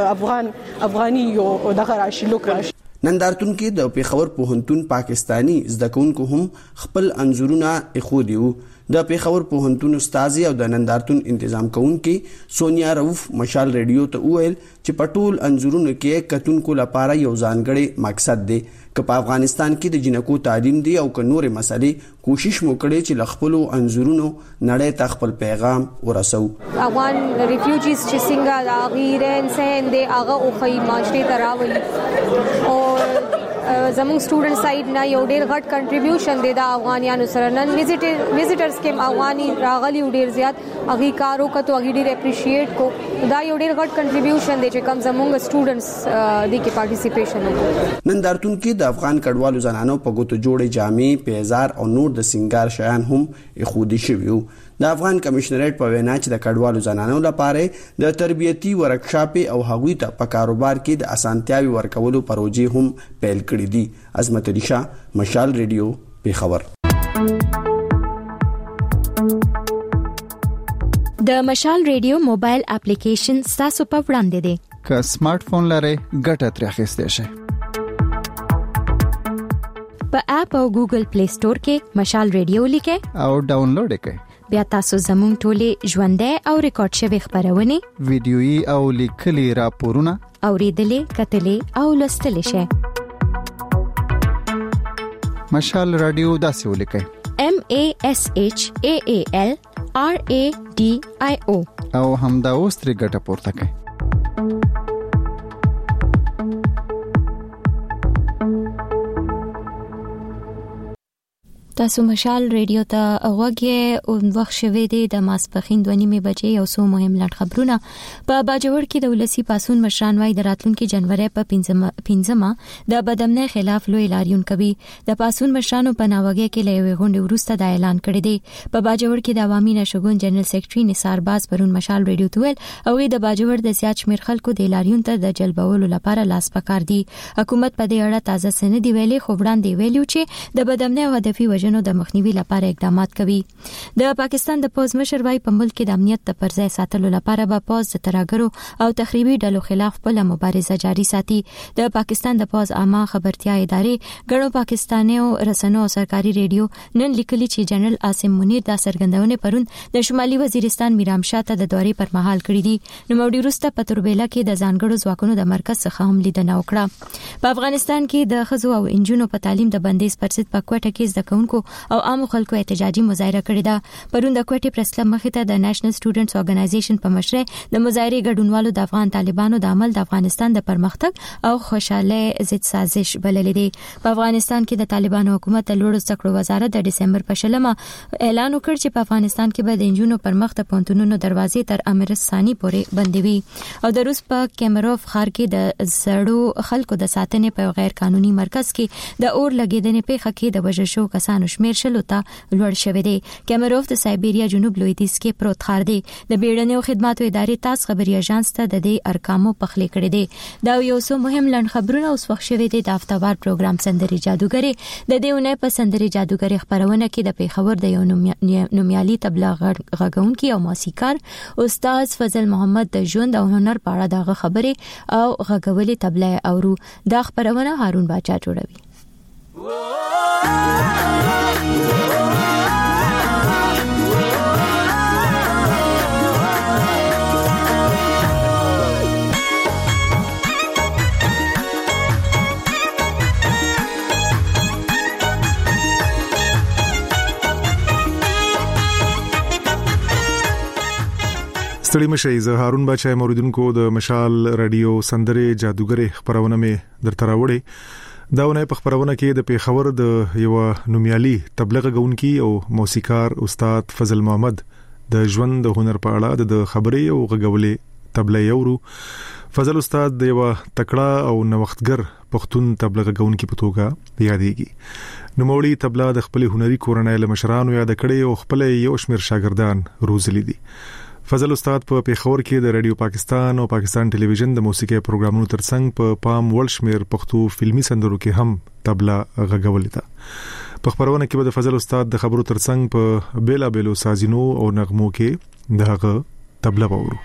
د افغاني یو دغه راشي لوک راشي. نندارتون کې د پیښور پوهنتون پاکستانی زده کوونکو هم خپل انځورونه اخودي وو. د پیښور پوهنتون استاد او د نندارتون تنظیم کوونکې سونیا روف مشال ریډیو ته ویل چې په ټول انځورونو کې کتونکو لپاره یو ځانګړی مقصد دی چې په افغانستان کې د جنکو تعلیم دی او ک نور مسلې کوشش مو کړي چې لخپلو انځورونو نړۍ ته خپل پیغام ورسو. افغان ریفیوجیز چې څنګه د غیرن سین دی هغه او خی معاشري تراولي او زموږ سټوډنټ سایډ نه یو ډیر غټ کنټریبیوشن دی د افغانانو سره. نن ویزیټرز کې افغاني راغلي ډیر زیات هغه کارو کته هغه ډیر اپریشیټ کو. دا یو ډیر غټ کنټریبیوشن دی چې کوم زموږ سټوډنټس دی کې پارټیسیپیشن وکړي. نندارتون کې د افغان کډوالو زنانو په ګوتو جوړې جامې، پیزار او نور د سنگار شیان هم اخودي شوی. د افغان کمشنریټ په وینا چې د کډوالو زنانو لپاره د تربیتی ورکشاپ او هغوی ته په کاروبار کې د اسانتیاوي ورکولو پروژې هم پیل کړې دي. عظمت علي شاه، مشال ریډیو، پیښور. د مشال ریډیو موبایل اپلیکیشن تاسو په وړاندې دی. که سمارټ فون لرئ ګټه ترې اخیستئ شئ. په اپ او ګوګل پلی سٹور کې مشال ریډیو لیکه او ډاونلوډ کړئ. بیا تاسو زموږ ټولې ژوندۍ او ریکارډ شوی خبرونه ویډیويي او لیکلي راپورونه اوریدلې کتلې او لوستلې شئ. مشال رادیو داسې ولیکئ MASHAALRADIO او همدا اوس ترې ګټه پورته کړئ. تاسو مشال ریډیو ته اوګه او وخت شوه د ماسپخین 2:30 بجې یو څو مهم لړ خبرونه په باجوړ کې د ولسی پاسون مشران وای د راتلونکو جنوري په 15 د بدامنۍ خلاف لوی لاریون کوي. د پاسون مشرانو په ناوګه کې لوي غونډه ورسته د اعلان کړی دی. په باجوړ کې د عوامي نشګون جنرال سیکریټري نثار باز پرون مشال ریډیو ته ویل او د باجوړ د زیات شمیر خلکو د لاریون ته د جلبولو لپاره لاس پکار دي. حکومت په دې اړه تازه سند دی ویلي خو وړاندې ویلو چې د بدامنۍ هدفي نو د مخنیوي لپاره اقدامات کوي. د پاکستان د پوز مشر وای په ملک کې د امنیت د پرځای ساتلو لپاره به پوز د ترهګرو او تخریبي ډلو خلاف په مبارزه جاري ساتي. د پاکستان د پوز عامه خبرتیا ادارې ګڼو پاکستاني رسنیو او سرکاري ریډیو نن لیکلي چې جنرال عاصم منیر د سرګندونه پرون د شمالي وزیرستان میرامشاه ته د دورې پر مهال کړی دي. نو موډي روسته په تربیله کې د ځانګړو ځواکونو د مرکز څخه هم لیدنه وکړه. په افغانستان کې د خزو او انجونو په تعلیم د بندیز پر ضد په کوټه کې زدهکونکو او عام خلکو احتجاجي مظاهره کړې ده. پرون د کوټې پریس کلب مخې ته د نېشنل سټوډنټس اورګنایزیشن په مشرۍ د مظاهره ګډونوالو د افغان طالبانو د عمل د افغانستان د پرمختګ او خوشاله ضد سازش بللې دي. په افغانستان کې د طالبانو حکومت د لوړو زده کړو وزارت د ډسمبر په 20 اعلان وکړ چې په افغانستان کې به د انجونو پرمختګ پونتونونو دروازې تر امر ثاني پورې بندوي او د روس په کیمروف ښار کې د زړو خلکو د ساتنې په غیر قانوني مرکز کې د اور لګیدنې په خکې د وژل شو کسانو شمیر شلو ته لوړ شوی دی. کیمروف د سایبیریا جنوب لویدیځ کې پروت ښار دی. د بیړنیو خدماتو ادارې تاس خبري اژانس ته د دې ارقامو پخلی کړی دی. دا یو څو مهم لړ خبرونه اوس وخت شوی دی. د هفتهوار پروګرام سندري جادوګری د دې ونه په سندري جادوګری خبرونه کې د پیښور د یو نومیالي تبلیغ غږونکي او موسیقار استاد فضل محمد د ژوند او هنر په اړه دغه خبره او غږولې تبلیغ اورو. دا خبرونه هارون باچا جوړوي. ستړي مشي زه هارون بچای موریدونکو د مشال رادیو سندره جادوګری خبرونه می درته راوړې. داونه په خبرونه کې د پیښور د یو نومیالي تبلیغ غونکي او موسیقار استاد فضل محمد د ژوند د هنر په اړه د خبرې او غږولې تبلیغ اورو. فضل استاد د یو تکړه او نوښتګر پښتون تبلیغ غونکي په توګه یادېږي. نوموړي تبلیغ د خپل هنري کورنۍ له مشرانو یاد کړي او خپل یو شمیر شاګردان روزلي دي. فضل استاد په پیښور کې د رادیو پاکستان او پاکستان ټلویزیون د موسیقي پروګرامونو ترڅنګ په پام ولشمیر پښتو فلمي سندرو کې هم تبلا غږولې ده. په خبرونه کې د فضل استاد د خبرو ترڅنګ په بیلا بیلو سازینو او نغمو کې دغه تبلا وورو.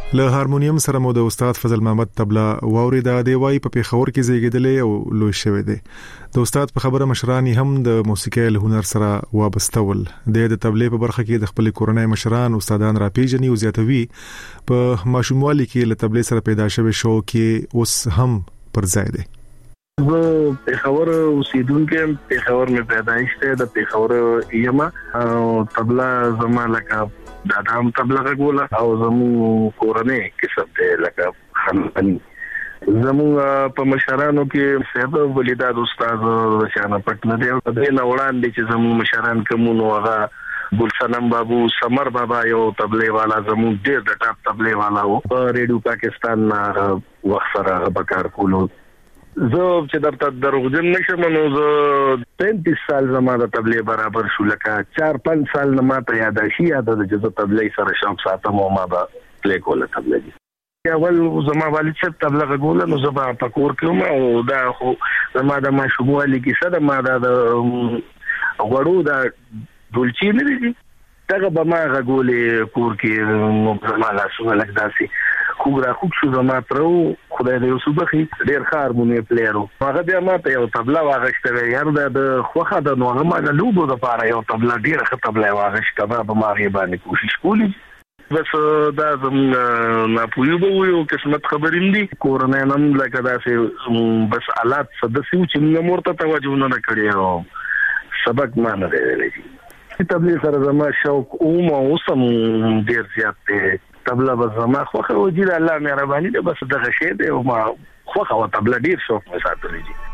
له هارمونیم سره مو د استاد فضل محمد تبلا واوریدا دی وای په پیښور کې زیږیدلې او لوی شوی دی. د استاد په خبره مشران هم د موسیقي له هنر سره وابسته ول. د تبلې په برخه کې د خپل کورنۍ مشران استادان راپیژني او زیاتوي. په ماشوموالي کې له تبلې سره پیدا شوی شوق کې اوس هم پر ځای دی. زه پیښور اوسیدونکو پیښور مې پیدایش ته د پیښور یما او تبلا زما لکه دا هم تبلیغ کوله او زمو کورنۍ کې څه لکه خانمانی زمو په مشرانو کې سبب ولیداد استاد شانه پټنه دی او د نوړان دي چې زمو مشران کومو هغه ګلصنم بابو سمر بابا یو تبلیغ والا زمو ډېر د ټاپ تبلیغ والا وو په ریډیو پاکستان وخت سره بکار کولو. زه چې درته دروغجن نشم نو زه 35 سال زما د تبلیغ برابر شو لکه 4-5 سال نه ماته یاد شي یاد د جزو تبلیغ سره شوق ساتم او ما به پلی کوله تبلیغ. اول زما والد صاحب تبلیغ کوله نو زما پکور کوم او دا خو زما د ماشوموالي کې سره ما د غړو د دولچی نه دي دغه به ما غولې کور کې نو زما لاسونه لګداسي خوګرا خوښ شو زما ترو خدای دې وسوبخي ډېر هارمونی پلیرو هغه بیا ما ته یو تبلا واغشته یار د خوخه د نوغه ما د لوبو د پاره یو تبلا ډېر ښه تبلا واغشته به ما یې باندې کوشش کولی بس دا زم نه پویو یو قسمت خبرین دي کورنۍ نن لکه داسې بس حالات صدسیو چې موږ مرته توجه نه کړی او سبق ما نه دی تبلیغ سره زما شوق او ما اوسم ډېر زیات دی. تبلا بس زما خوخه وجود الله مهرباني ده بس دغه شی دی او ما خوخه او تبلا ډیر شوق مې ساتلی دي.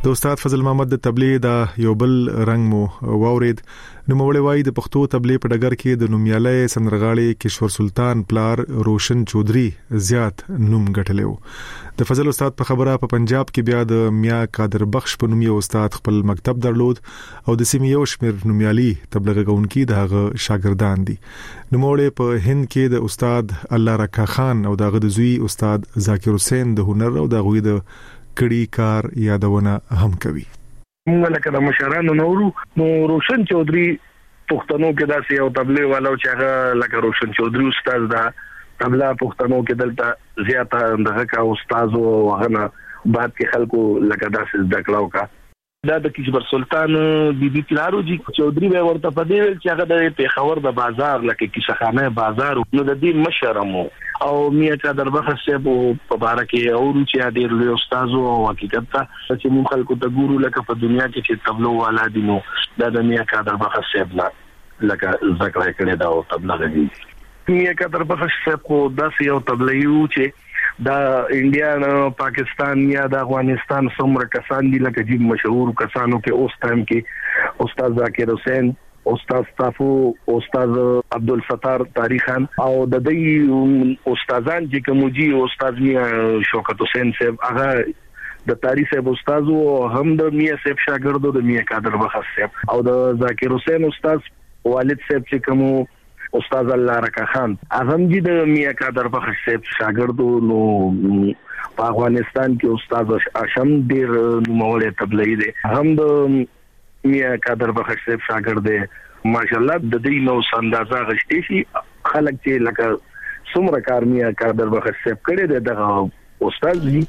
د استاد فضل محمد د تبلیغ دا یو بل رنگ مو واورید. نو مولوی وای د پښتو تبلیغ په ډګر کې د نومیالي سندرغاړي کشور سلطان پلار روشن چودري زیات نوم ګټلو. د فضل استاد په خبره په پنجاب کې بیا د میا قادر بخش په نومي استاد خپل مکتب درلود او د سیمې یو شمېر نومیالي تبلیغ کوونکي دغه شاګردان دي. نو مولوی په هند کې د استاد الله رکا خان او دغه د زوی استاد ذاکر حسین د هنر او دغه د کړي کار یادونه هم کوي. موږ لکه د مشرانو نورو نو روشن چودري پښتنو کې داسې یو تبلیغ والو چې هغه لکه روشن چودري استاد دا تبلا پښتنو کې دلته زیاته دغه کا استاد او هغه بعد کې خلکو لکه داسې دکلاو کا دا د کشور سلطان بیبي پلارو جی چودري به ورته پدې ویل چې هغه د پیښور د بازار لکه کیسخانه بازار نو د دې مشرمو او میا قادر بخش په بارکه او چې ډېر لوی استاد او حقیقت ته چې موږ خلکو ته ګورو لکه په دنیا کې چې تبلو والا دي نو د میا قادر بخش لا لکه ذکر کړی دا او تبلیغ دي. میا قادر بخش کو داسې یو تبلیغ چې دا انډیا نه پاکستان یا د افغانستان څومره کسان دي لکه چې مشهور کسانو کې اوس ټایم کې استاد ذاکر حسین استاد صافو استاد عبدالستار تاریخان او د دې استادان چې کومجي استاد میا شوکت حسین صاحب هغه د تاریخ صاحب استاد او هم د میا صاحب شاګردو د میا قادر بخش صاحب او د ذاکر حسین استاد والد صاحب چې کوم استاد الله رکا خان هغه د میا قادر بخش صاحب شاګردو نو په افغانستان کې استاد اشم ډیر نوموړی تبلیغ دی هم د میا قادر بخش صاحب شاګرد دی ماشاءالله د دې نو اندازه غشتي شي خلک چې لکه څومره کار میا قادر بخش صاحب کړی دی دغه استاد دی.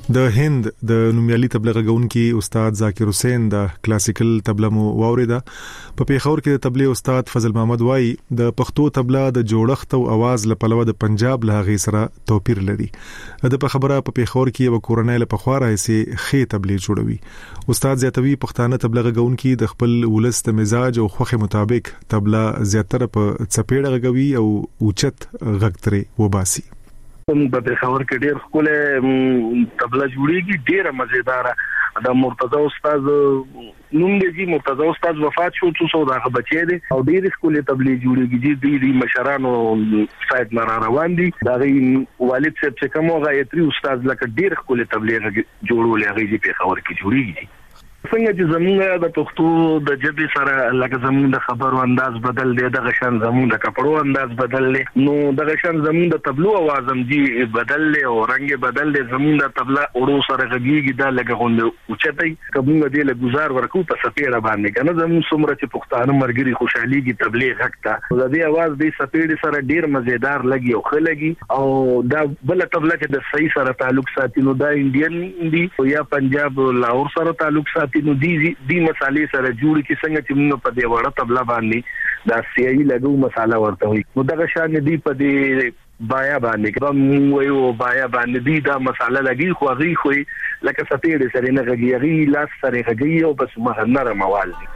د هند د نومیالي تبله غونکي استاد ذاکر حسین د کلاسیکل تبله مو واوریدا. په پیښور کې د تبله استاد فضل محمد وای د پښتو تبله د جوړښت او आवाज لپاره د پنجاب له غي سره توپیر لري. د په خبره په پیښور کې یو کورنۍ له پخواره سي خې تبله جوړوي. استاد زیاتوي پښتانه تبله غونکي د خپل ولست مزاج او خوخه مطابق تبله زیاتره په چپېړه غوي او اوچت غږتري وباسي. په پیښور کې ډېر خپل تبله جوړیږي، ډېر مزیدار. د مرتضی استاد نوم دی، مرتضی استاد وفات شو 200 بچی دي او ډېر خپل تبله جوړیږي. د مشرانو سایت نه روان دي. دا والد صاحب چې کومه غایتري استاد لکه ډېر خپل تبله جوړول هغه په پیښور کې جوړیږي. څنګه چې زمونږ د پښتو د جبې سره لکه زمونږ د خبرو انداز بدل دی، د غشن زمونږ د کپړو انداز بدل دی، نو د غشن زمونږ د تبلو आवाज هم دی بدل دی او رنگ بدل دی. زمونږ د تبله اورو سره غږیږي دا لکه غوند اوچتای کومه دی له گزار ورکو په سپېړه باندې کنه. زمونږ څومره چې پښتانه مرګري خوشحاليږي تبلیغ غږ ته د دې आवाज دی سپېړه سره ډیر مزیدار لګي او خلګي. او دا بل تبله چې د صحیح سره تعلق ساتي نو دا انډین دی یا پنجاب لاهور سره تعلق ساتي نو دی مسالې سره جوړ کی څنګه چې موږ په دې وړه تبله باندې دا سیاهي لګو مساله ورته وي. نو دا شان دی په دې بایا باندې کوم وایو بایا باندې دی دا مساله لګي خو غي خو لکه سپېړې سره نه غږی لاس سره غږی او بس مهنره موال دی.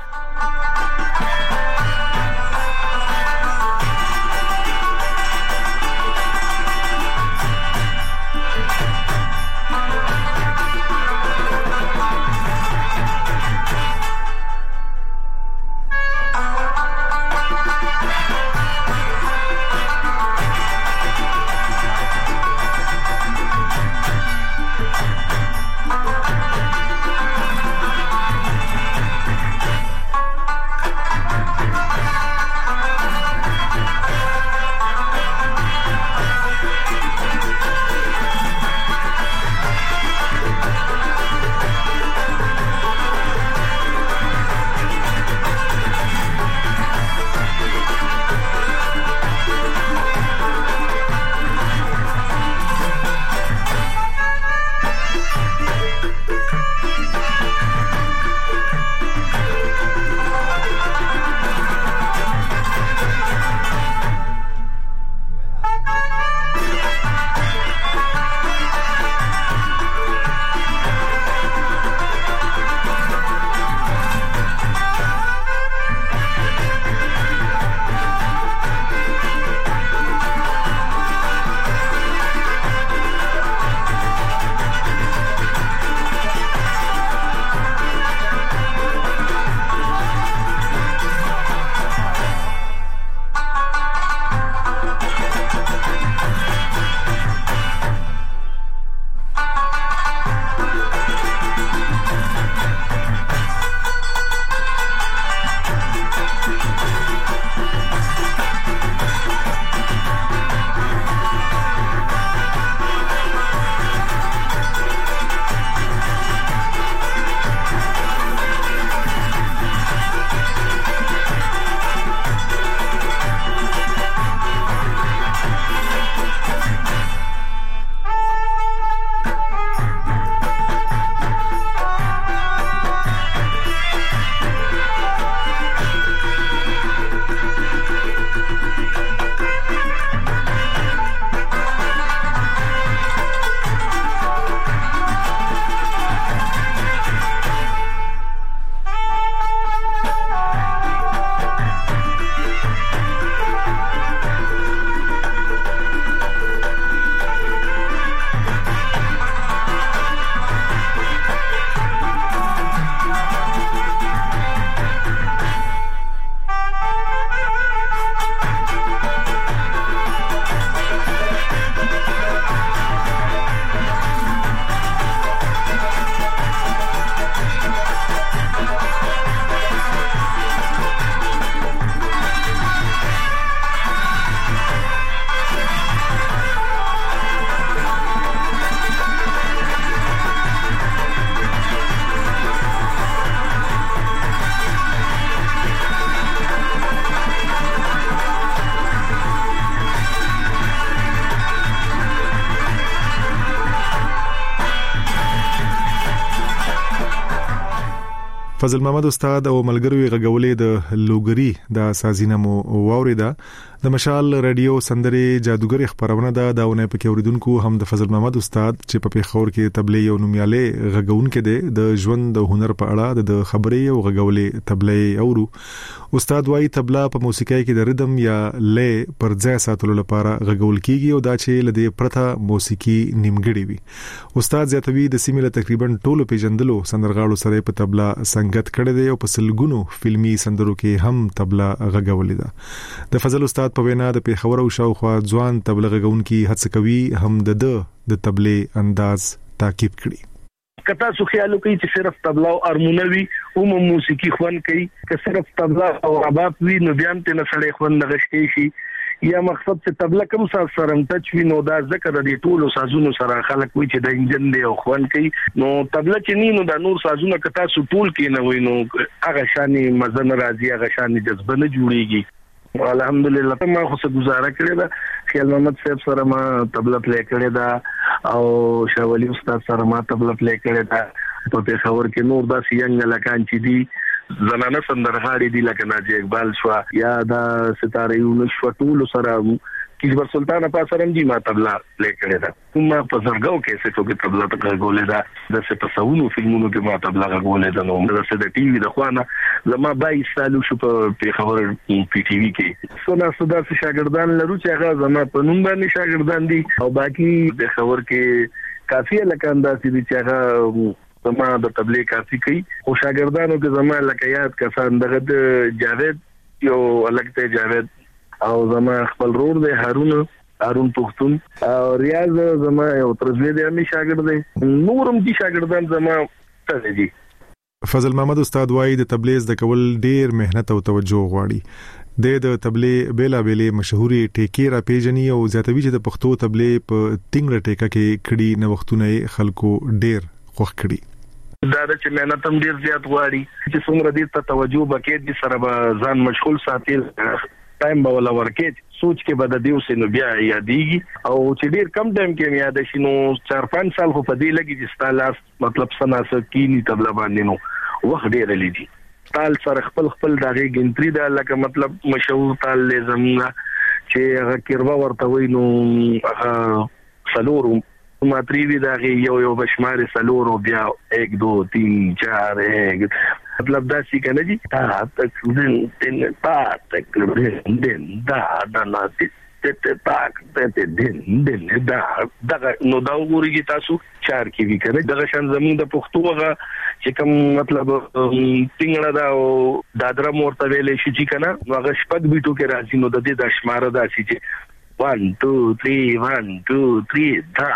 فضل محمد استاد او ملګری غږولې د لوګری د سازینه مو واوریدا د مشال رادیو سندره جادوګر خبرونه دا ونه پکې اوریدونکو هم د فضل محمد استاد چې په پیښور کې تبلیغ یو نومیاله غږونکې دی د ژوند د هنر په اړه د خبرې او غږولې تبلیغ اورو. استاد وايي تبلا په موسیقۍ کې د ریدم یا لې پر ځای ساتلو لپاره غږول کیږي او دا چې لدې پرته موسیقي نیمګړې وي. استاد زیاتوي د سیمه تقریبا ټولو پیژندلو سندرغاړو سره په تبلا سنگت کړي دی او په سلګونو فلمي سندرو کې هم تبلا غږولې ده. د فضل استاد په وینا د پیښور او شاوخوا ځوان تبلا غږونکي هڅه کوي هم د تبلې انداز تعقیب کړي. کتا سو خیالو کوي چې صرف تبلا او هارمونوي او موسیقي خوان کوي که صرف تبلا او رباب وی نو بیا ته نه سړی خوان نغشتي شي یا مقصد چې تبلا کوم سره ټچ وی نو دا ذکر د ټولو سازونو سره خلک وی چې د انجن دی او خوان کوي نو تبلا چې نو د نور سازونو کتا سو ټول کې نه وی نو هغه شاني مزن راځي هغه شاني جذبه نه جوړيږي. الحمدلله ما خو څه گزاره کړې ده خیال محمد صاحب سره ما تبلا پلی کړې ده او شاولی استاد سره ما تبلا پلی کړې ده په پیښور کې نور دا سینګ لکان چې دي زنانه سندرغاړي دي لکه ناجی اقبال شو یا دا ستاره یو شو ټول سره کیشور سلطان په سره دی ما تبلا پلی کړې ده ما په زرګاو کې څه ټوګه تبلا ته غولې ده د څه تصوونو فلمونو کې ما تبلا غولې ده نو د څه د ټي وي د خوانه زما 22 سالو شو په پیښور پی ټي وي کې سونا صدا شاګردان لرو چې هغه زما په نوم باندې شاګردان دي او باقي د خبر کې کافي لکاندا چې هغه زما د تبلیغ کافي کوي او شاګردانو کې زما لکه یاد کسان دغه جاوید یو الګ ته جاوید او زما خپل رور دی هارون پختون او ریاض زما یو ترزوی دی امي شاګرد دی نورم دي شاګردان زما ته دي. فضل محمد استاد وايي د تبلیغ د کول ډیر مهنت او توجه غواړي. د تبلیغ بیلابېلې مشهوري ټیکې را پیژني او زیاتوي چې د پښتو تبلیغ په ټینګړه ټیکه کې کړي نوښتونه خلکو ډیر خوښ کړي. دا چې مهنت هم ډیر زیات غواړي چې څومره دې ته توجه وکړي د سره به ځان مشغول ساتي ټایم به ولا ورکې سوچ کې به د دیو سينو بیا یادېږي او چې ډیر کم ټایم کې یاد شي نو 4-5 سال خو په دې لګي چې ستالاس مطلب سناسه کینی تبلا باندې نو وخت ډیر لیدي تال سره خپل دغه ګنټري دا لکه مطلب مشهور تال لزمنا چې هغه کیروا ورته وي نو هغه سلورو ماتری وی دغه یو بشمار سلورو بیا 1 2 3 4 1 مطلب دا څه کنه دي تا تک دین تا تک دین دا نه ته تاک ته دین دا نو دا وګورئ تاسو 4 کې وی کنه دغه شان زمون د پښتو هغه چې کوم مطلب څنګه دا او دادرا مورته ویلې شي چې کنه هغه شپږ بیټو کې راځي نو د دې د شماره دا چې 1 2 3 1 2 3 دا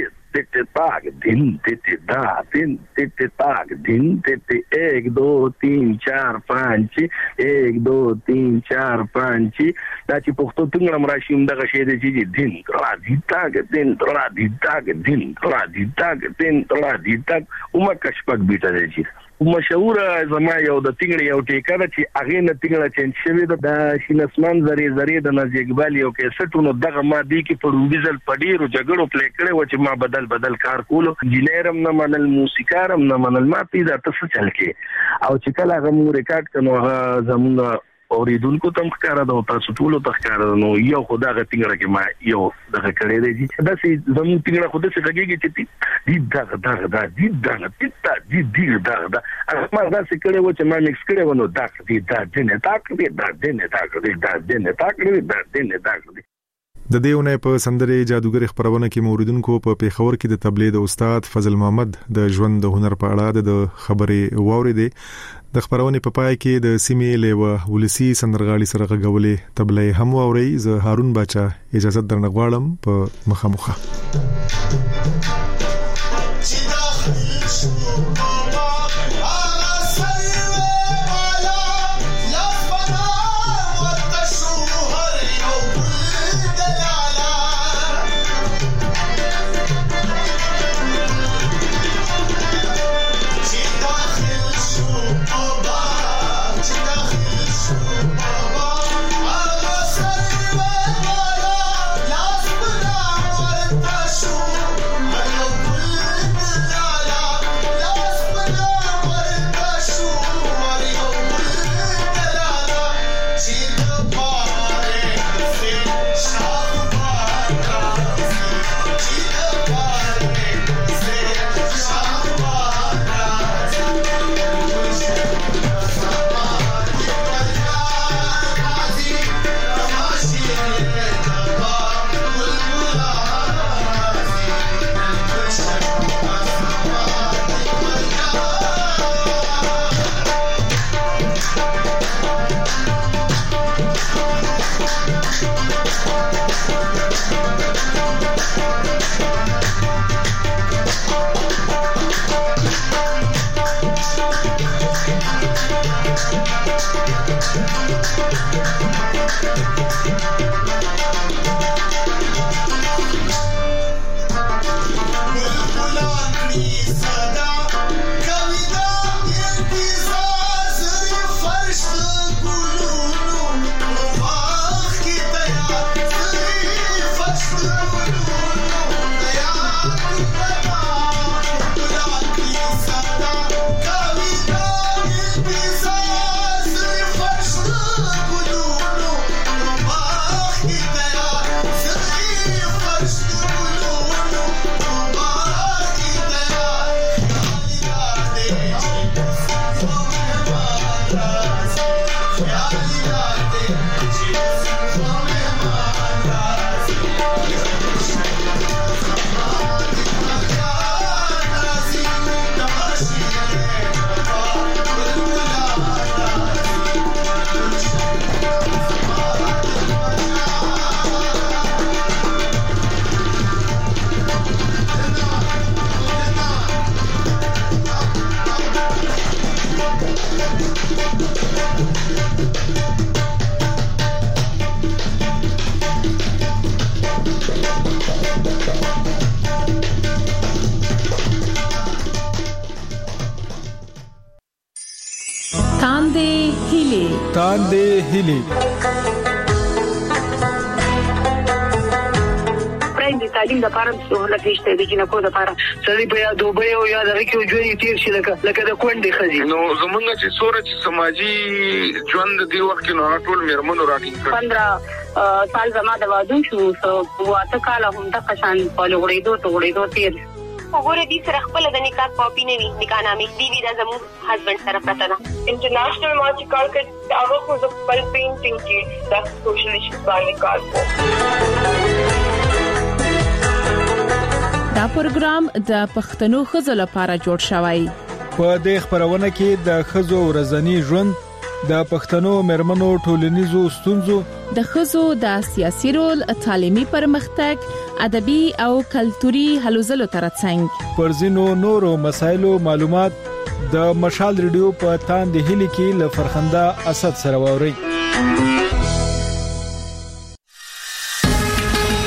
ته تاک دین ته دا دین ته تاک دین ته 1 2 3 4 5 1 2 3 4 5 دا چې پښتو څنګه مراشم دغه شی دی چې دین را دي تاک دین را دي تاک دین را دي تاک دین را دي تاک اومه کشپک بیٹه دی مشهور زما یو د تینګړی یو ټیکر چې اغه نه تینګړه چینج شوی د شینسمان زری د ناجی اقبال یو کې سټونو دغه ما دی کې په روبیزل پډیرو جګړو پلی کړي و چې ما بدل کار کولو انجینرم نه منل موسیقارم نه منل ما پیدا تاسو چل کې او چې کله هغه مو ریکارډ کنو هغه زموږ اوریدونکو تم ښکارا د تاسو ټول ته ښکارا نو یو خدای غ تینګړه کې ما یو دغه کړی دی چې دا سي زموږ تینګړه خدای څخه کېږي چې دې دا ما دا څه کړي و چې ما مکس کړي ونه دا د دیونه په سندره جادوګر خبرونه کې موریدونکو په پیښور کې د تبلیغ د استاد فضل محمد د ژوند د هنر په اړه د خبرې واوریدې. د خبرونه په پای کې د سیمې له ولسی سندرغاړي سره غږولې تبلیغ هم اوري. زه هارون باچا اجازه درنغواړم په مخامخه. تاندې هلي د تعلیم د لپاره سہولت نشته د جنکو د لپاره سړي په یاد وبې او یاد هغه کې جوړې تیر شي لکه د کونډې خزي نو زمونږ چې سورج سماجی ژوند دی وخت نو ټول مېرمنو راټینګ 15 سال زما د وادو شو واته کال هم د قشان په لوړېدو تیر وګوره دې سره خپل د نکاح کاپی نه وي نکاح نامې دی د زمو هسبند سره پراته ده انټرنیشنل ما چې کار کوي هغه خو د خپل پینټینګ کې د سوشل ایشوز باندې کار کوي. دا پروګرام د پښتنو ښځو لپاره جوړ شوی. په دې خبرونه کې د ښځو ورځنی ژوند، د پښتنو مېرمنو ټولنیزو ستونزو، د ښځو د سیاسي رول، تعلیمي پرمختګ، ادبي او کلتوري هلو ځلو ترڅنګ پر ځینو نورو مسایلو معلومات د مشال ریډیو په تاندې هلي کې له فرخنده اسد سره ووري.